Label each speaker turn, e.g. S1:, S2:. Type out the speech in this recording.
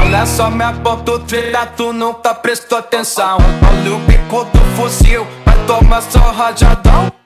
S1: Olha só, me aponta o treta, tu nunca prestou atenção. Olha o bico do fuzil, vai tomar só rajadão.